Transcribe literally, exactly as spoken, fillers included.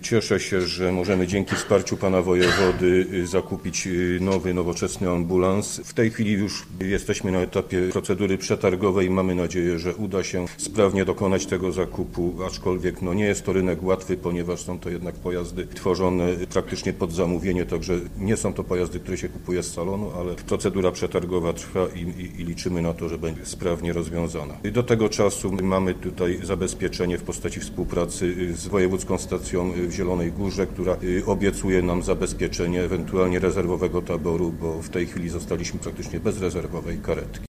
Cieszę się, że możemy dzięki wsparciu pana wojewody zakupić nowy, nowoczesny ambulans. W tej chwili już jesteśmy na etapie procedury przetargowej. Mamy nadzieję, że uda się sprawnie dokonać tego zakupu, aczkolwiek no, nie jest to rynek łatwy, ponieważ są to jednak pojazdy tworzone praktycznie pod zamówienie, także nie są to pojazdy, które się kupuje z salonu, ale procedura przetargowa trwa i, i, i liczymy na to, że będzie sprawnie rozwiązana. I do tego czasu mamy tutaj zabezpieczenie w postaci współpracy z Wojewódzką Stacją w Zielonej Górze, która obiecuje nam zabezpieczenie ewentualnie rezerwowego taboru, bo w tej chwili zostaliśmy praktycznie bez rezerwowej karetki.